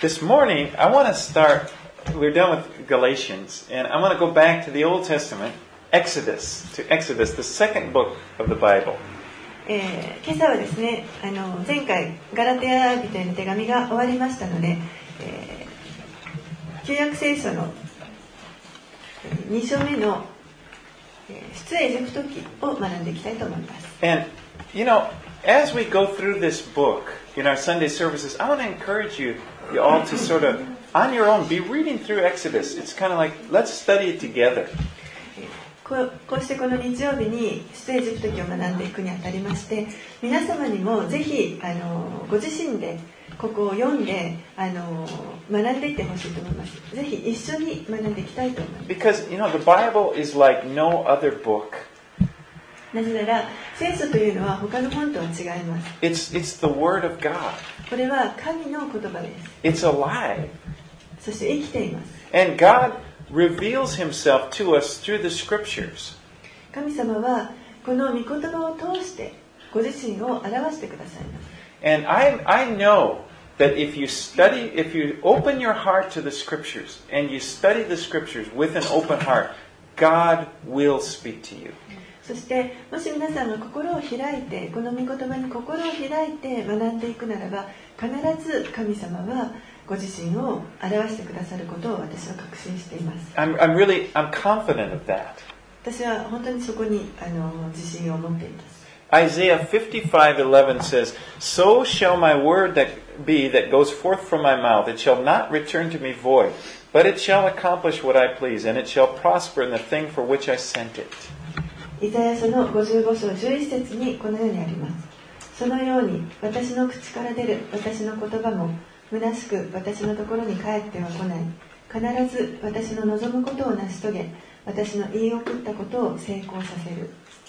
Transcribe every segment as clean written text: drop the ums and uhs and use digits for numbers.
This morning, I want to start, we're done with Galatians, and I want to go back to the Old Testament, Exodus, the second book of the Bible. 今朝はですね、前回ガラテヤ人への手紙が終わりましたので、旧約聖書の2章目の出エジプト記を学んでいきたいと思います。 And, as we go through this book in our Sunday services, I want to encourage you all to sort of, on your own, be reading through Exodus. It's kind of like, let's study it together. こうしてこの日曜日に出エジプト記を学んでいくにあたりまして、皆様にもぜひご自身でここを読んで学んでいってほしいと思います。ぜひ一緒に学んでいきたいと思います。 Because, the Bible is like no other book. なぜなら、聖書というのは他の本とは違います。 It's the Word of God. これは神の言葉です。 It's alive. そして生きています。 And God reveals Himself to us through the Scriptures. 神様はこの御言葉を通してご自身を表してくださいます。 And I know that if you open your heart to the Scriptures and you study the Scriptures with an open heart, God will speak to you. そしてもし皆さんが心を開いてこの御言葉に心を開いて学んでいくならば、必ず神様はご自身を表してくださることを私は確信しています。 I'm confident of that. 私は本当にそこに自信を持っています。 Isaiah 55:11 says, "So shall my word that goes forth from my mouth. It shall not return to me void, but it shall accomplish what I please, and it shall prosper in the thing for which I sent it." イザヤ書の55章11節にこのようにあります。そのように私の口から出る私の言葉も虚しく私のところに帰っては来ない。必ず私の望むことを成し遂げ、私の言い送ったことを成功させる。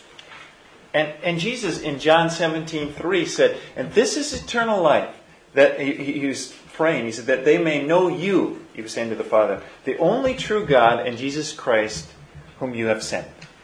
And Jesus in John 17:3 said, "And this is eternal life." That he was praying. He said that they may know you, he was saying to the Father, the only true God and Jesus Christ whom you have sent.